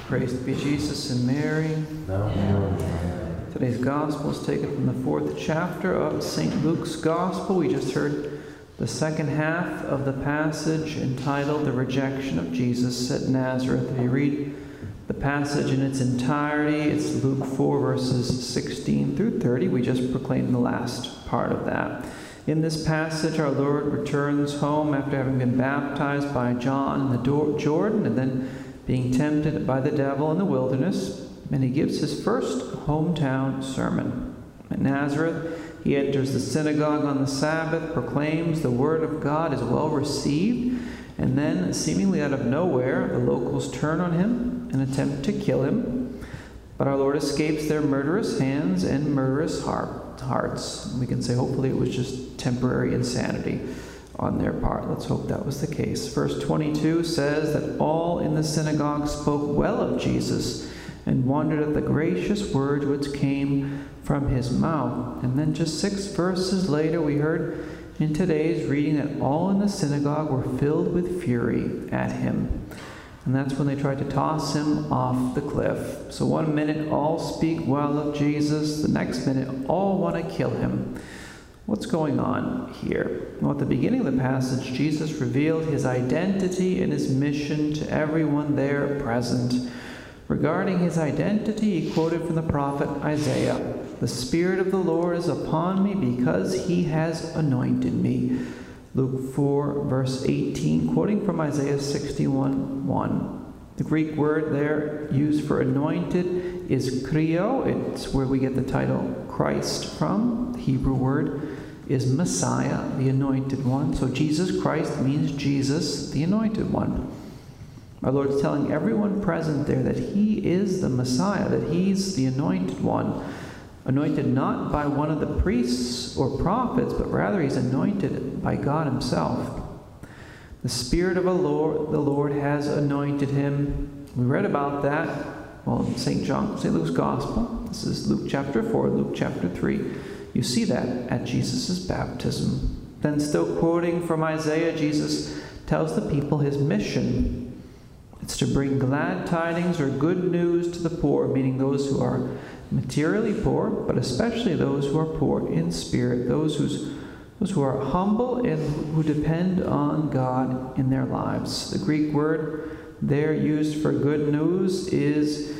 Praise be Jesus and Mary. Today's Gospel is taken from the 4th chapter of St. Luke's Gospel. We just heard the second half of the passage entitled The Rejection of Jesus at Nazareth. If you read the passage in its entirety, it's Luke 4, verses 16 through 30. We just proclaimed the last part of that. In this passage, our Lord returns home after having been baptized by John in the Jordan and then being tempted by the devil in the wilderness, and he gives his first hometown sermon. At Nazareth, he enters the synagogue on the Sabbath, proclaims the word of God is well received, and then, seemingly out of nowhere, the locals turn on him and attempt to kill him. But our Lord escapes their murderous hands and murderous hearts. We can say hopefully it was just temporary insanity on their part. Let's hope that was the case. Verse 22 says that all in the synagogue spoke well of Jesus and wondered at the gracious words which came from his mouth. And then just 6 verses later, we heard in today's reading that all in the synagogue were filled with fury at him. And that's when they tried to toss him off the cliff. So one minute all speak well of Jesus, the next minute all want to kill him. What's going on here? Well, at the beginning of the passage, Jesus revealed his identity and his mission to everyone there present. Regarding his identity, he quoted from the prophet Isaiah, "The Spirit of the Lord is upon me because he has anointed me." Luke 4, verse 18, quoting from Isaiah 61:1. The Greek word there used for anointed is krio. It's where we get the title Christ from. The Hebrew word is Messiah, the anointed one. So Jesus Christ means Jesus, the anointed one. Our Lord's telling everyone present there that he is the Messiah, that he's the anointed one. Anointed not by one of the priests or prophets, but rather he's anointed by God himself. The Spirit of the Lord has anointed him. We read about that, well, in St. Luke's Gospel. This is Luke chapter 4, Luke chapter 3. You see that at Jesus' baptism. Then still quoting from Isaiah, Jesus tells the people his mission. It's to bring glad tidings or good news to the poor, meaning those who are materially poor, but especially those who are poor in spirit, those who are humble and who depend on God in their lives. The Greek word there used for good news is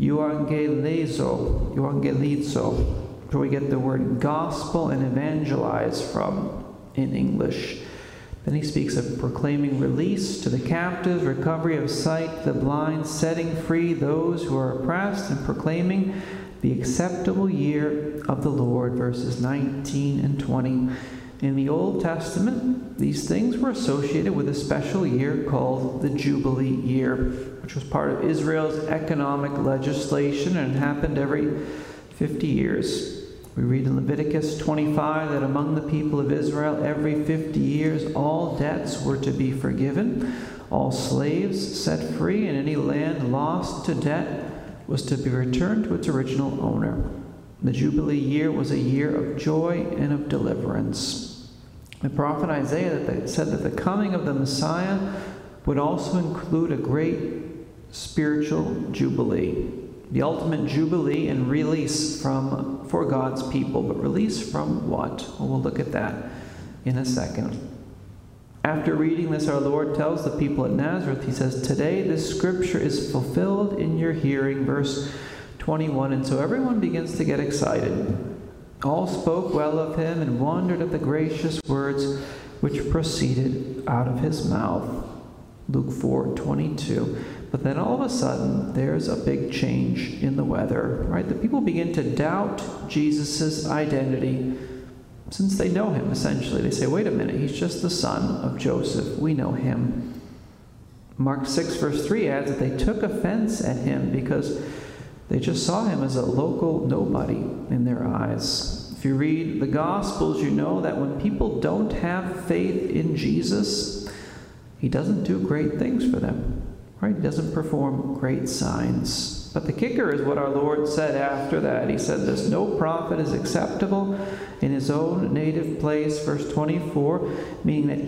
euangelizo, where we get the word gospel and evangelize from in English. Then he speaks of proclaiming release to the captives, recovery of sight to the blind, setting free those who are oppressed, and proclaiming the acceptable year of the Lord, verses 19 and 20. In the Old Testament, these things were associated with a special year called the Jubilee year, which was part of Israel's economic legislation and happened every 50 years. We read in Leviticus 25 that among the people of Israel, every 50 years, all debts were to be forgiven, all slaves set free, and any land lost to debt was to be returned to its original owner. The Jubilee year was a year of joy and of deliverance. The prophet Isaiah said that the coming of the Messiah would also include a great spiritual jubilee. The ultimate jubilee and release for God's people. But release from what? Well, we'll look at that in a second. After reading this, our Lord tells the people at Nazareth, he says, "Today this scripture is fulfilled in your hearing," verse 21. And so everyone begins to get excited. All spoke well of him and wondered at the gracious words which proceeded out of his mouth. Luke 4:22. But then all of a sudden, there's a big change in the weather, right? The people begin to doubt Jesus' identity since they know him, essentially. They say, wait a minute, he's just the son of Joseph. We know him. Mark 6, verse 3 adds that they took offense at him because they just saw him as a local nobody in their eyes. If you read the Gospels, you know that when people don't have faith in Jesus, he doesn't do great things for them. Right? He doesn't perform great signs. But the kicker is what our Lord said after that. He said this, "No prophet is acceptable in his own native place," verse 24, meaning that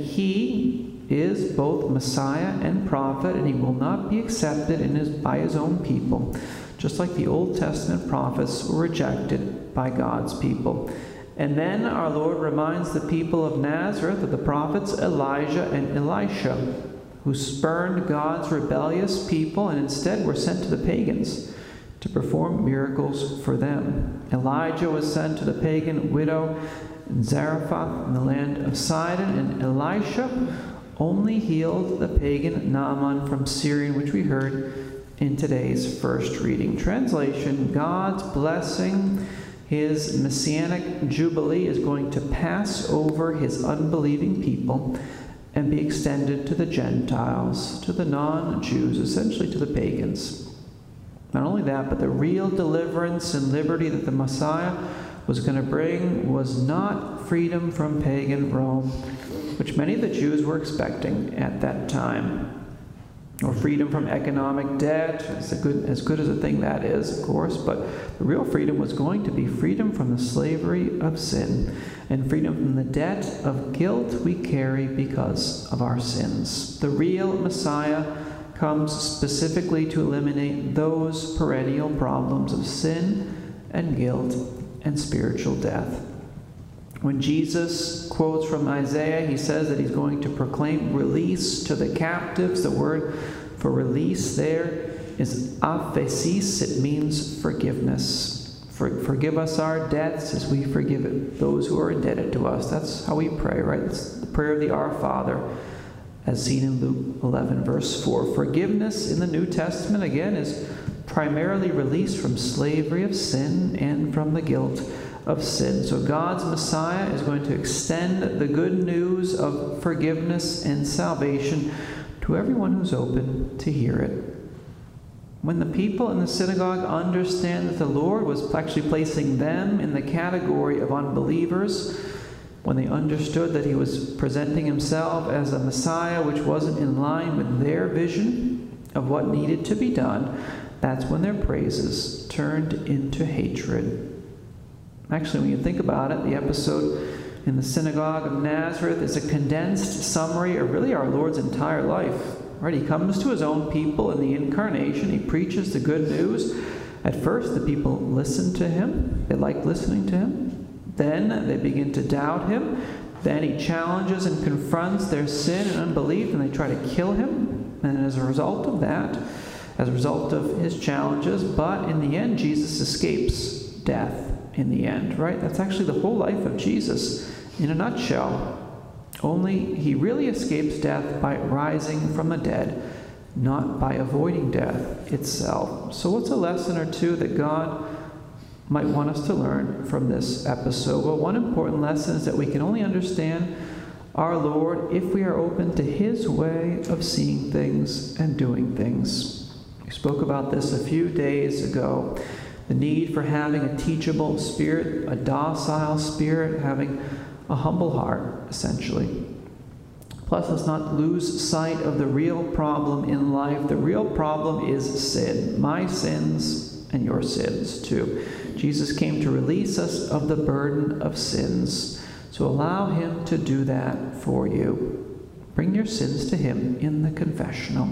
he is both Messiah and prophet, and he will not be accepted by his own people, just like the Old Testament prophets were rejected by God's people. And then our Lord reminds the people of Nazareth of the prophets Elijah and Elisha, who spurned God's rebellious people and instead were sent to the pagans to perform miracles for them. Elijah was sent to the pagan widow in Zarephath in the land of Sidon, and Elisha only healed the pagan Naaman from Syria, which we heard in today's first reading. Translation: God's blessing, his messianic jubilee, is going to pass over his unbelieving people and be extended to the Gentiles, to the non-Jews, essentially to the pagans. Not only that, but the real deliverance and liberty that the Messiah was going to bring was not freedom from pagan Rome, which many of the Jews were expecting at that time, or freedom from economic debt, as good as a thing that is, of course, but the real freedom was going to be freedom from the slavery of sin and freedom from the debt of guilt we carry because of our sins. The real Messiah comes specifically to eliminate those perennial problems of sin and guilt and spiritual death. When Jesus quotes from Isaiah, he says that he's going to proclaim release to the captives. The word for release there is aphesis. It means forgiveness. Forgive us our debts as we forgive those who are indebted to us. That's how we pray, right? It's the prayer of the Our Father, as seen in Luke 11, verse 4. Forgiveness in the New Testament, again, is primarily release from slavery of sin and from the guilt of sin. So God's Messiah is going to extend the good news of forgiveness and salvation to everyone who's open to hear it. When the people in the synagogue understand that the Lord was actually placing them in the category of unbelievers, when they understood that he was presenting himself as a Messiah which wasn't in line with their vision of what needed to be done, that's when their praises turned into hatred. Actually, when you think about it, the episode in the synagogue of Nazareth is a condensed summary of really our Lord's entire life. Right? He comes to his own people in the incarnation. He preaches the good news. At first, the people listen to him. They like listening to him. Then they begin to doubt him. Then he challenges and confronts their sin and unbelief, and they try to kill him. And as a result of that, as a result of his challenges, but in the end, Jesus escapes death. In the end, right? That's actually the whole life of Jesus in a nutshell. Only he really escapes death by rising from the dead, not by avoiding death itself. So what's a lesson or two that God might want us to learn from this episode? Well, one important lesson is that we can only understand our Lord if we are open to his way of seeing things and doing things. We spoke about this a few days ago. The need for having a teachable spirit, a docile spirit, having a humble heart, essentially. Plus, let's not lose sight of the real problem in life. The real problem is sin. My sins and your sins, too. Jesus came to release us of the burden of sins. So allow him to do that for you. Bring your sins to him in the confessional.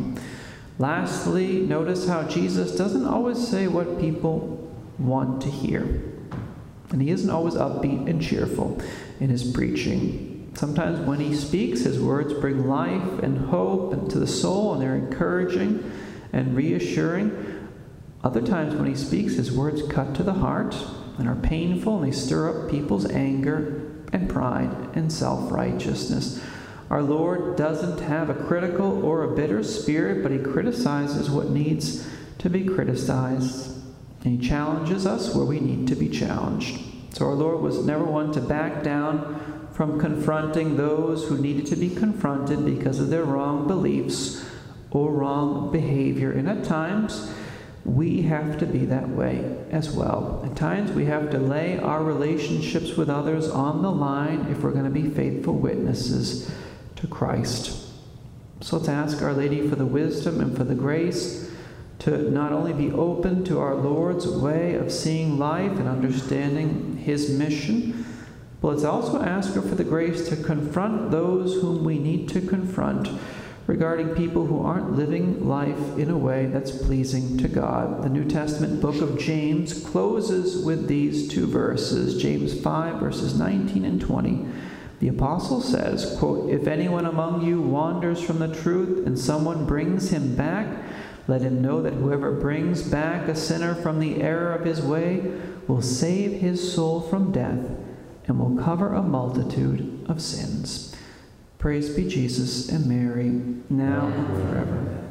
Lastly, notice how Jesus doesn't always say what people want to hear. And he isn't always upbeat and cheerful in his preaching. Sometimes when he speaks, his words bring life and hope into the soul, and they're encouraging and reassuring. Other times when he speaks, his words cut to the heart and are painful, and they stir up people's anger and pride and self-righteousness. Our Lord doesn't have a critical or a bitter spirit, but he criticizes what needs to be criticized. And he challenges us where we need to be challenged. So our Lord was never one to back down from confronting those who needed to be confronted because of their wrong beliefs or wrong behavior. And at times, we have to be that way as well. At times, we have to lay our relationships with others on the line if we're going to be faithful witnesses to Christ. So let's ask Our Lady for the wisdom and for the grace to not only be open to our Lord's way of seeing life and understanding His mission, but let's also ask her for the grace to confront those whom we need to confront regarding people who aren't living life in a way that's pleasing to God. The New Testament book of James closes with these two verses, James 5, verses 19 and 20. The apostle says, quote, "If anyone among you wanders from the truth and someone brings him back, let him know that whoever brings back a sinner from the error of his way will save his soul from death and will cover a multitude of sins." Praise be Jesus and Mary, now and forever.